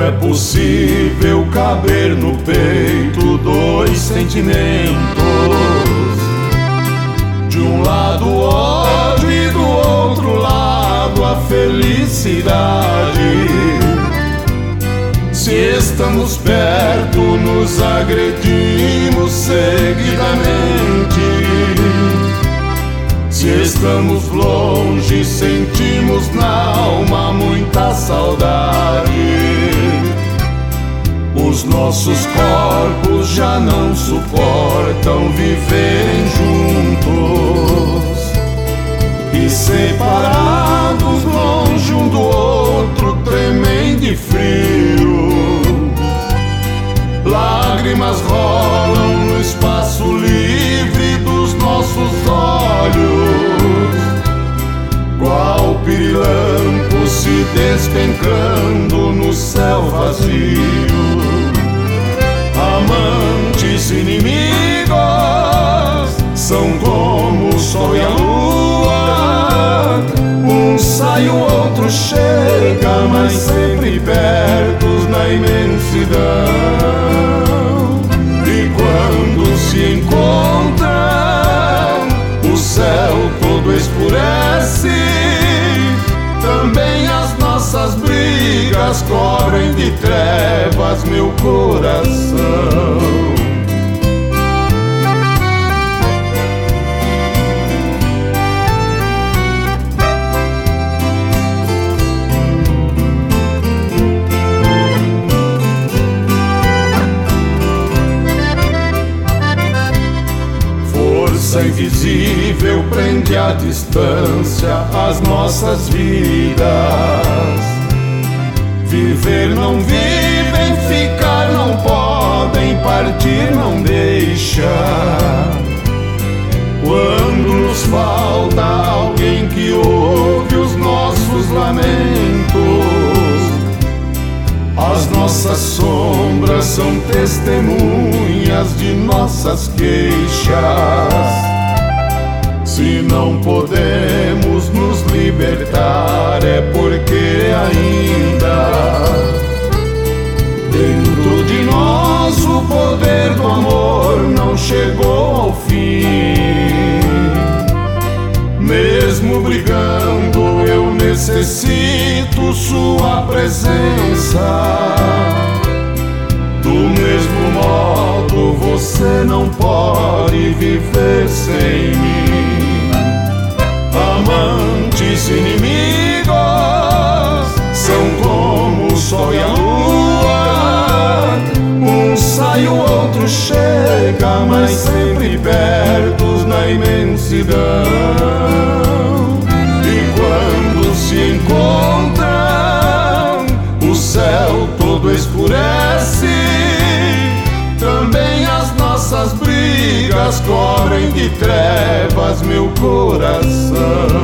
é possível caber no peito dois sentimentos. De um lado o ódio e do outro lado a felicidade. Se estamos perto, nos agredimos seguidamente. Se estamos longe, sentimos na alma muita saudade. Os nossos corpos já não suportam viverem juntos, e separados longe um do outro, tremem de frio. Lágrimas rolam no espaço livre dos nossos olhos, qual pirilampo se despencando no céu vazio. Amantes inimigos são como o sol e a lua. Um sai, o outro chega, mas sempre perto na imensidão. E quando se encontram, o céu todo escurece. Também as nossas brigas cobrem de trevas meu coração. Força invisível prende à distância as nossas vidas. Viver não vivem, ficar não podem, partir não deixa. Quando nos falta alguém que ouve os nossos lamentos, as nossas sombras são testemunhas de nossas queixas. Se não podemos nos libertar, é porque ainda dentro de nós o poder do amor não chegou ao fim. Mesmo brigando, eu necessito sua presença. Do mesmo modo, você não pode viver sem mim. Amantes inimigos são como o sol e a lua. Um sai, o outro chega, mas sempre perto na imensidão. E quando se encontram, o céu todo escurece. Também as nossas brigas cobrem de trevas meu coração.